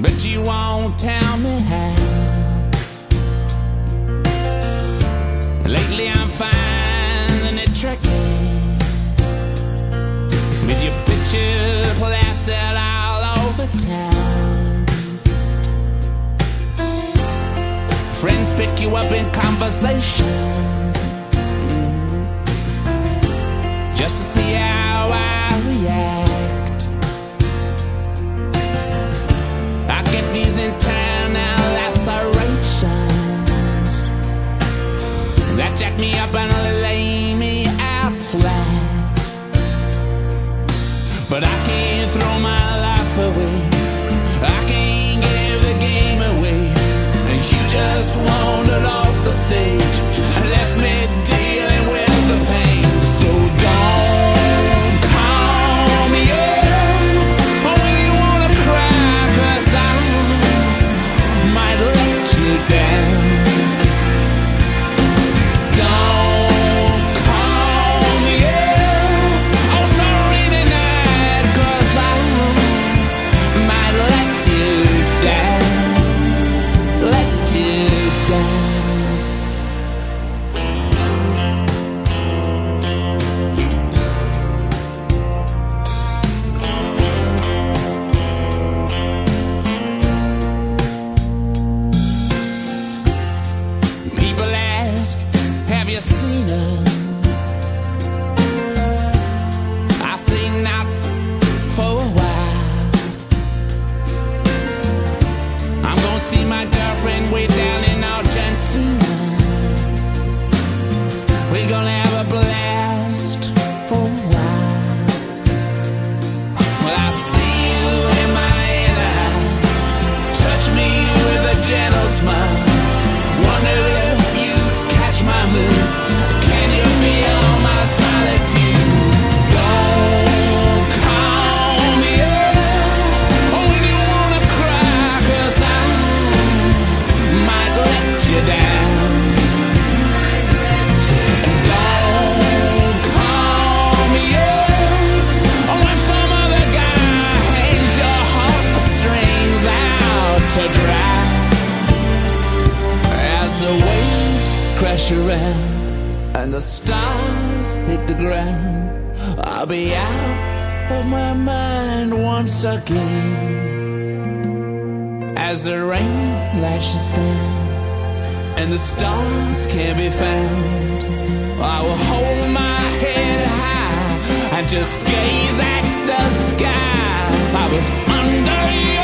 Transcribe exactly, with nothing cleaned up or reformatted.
but you won't tell me how. Lately I'm finding it tricky, with your picture plastered all over town. Friends pick you up in conversation, mm-hmm, just to see how I react. I get these internal lacerations that jack me up and lay me out flat. But I can't throw my life away, I can't give the game away. You just wandered off the stage and left me dealing with the pain. So don't call me up when you wanna cry, 'cause I might let you down. Have you seen her? I say not for a while. I'm gonna see my girlfriend way down in Argentina. We're gonna have a blast for a while. Well, I see you in my inner eye, touch me with a gentle smile. Wonder if you catch my mood. Can you feel my solitude? Don't call me up when you wanna cry, 'cause I might let you down. Don't call me up when some other guy hangs your heartstrings out to dry. As the waves crash around and the stars hit the ground, I'll be out of my mind once again. As the rain lashes down and the stars can't be found, I will hold my head high and just gaze at the sky. I was under your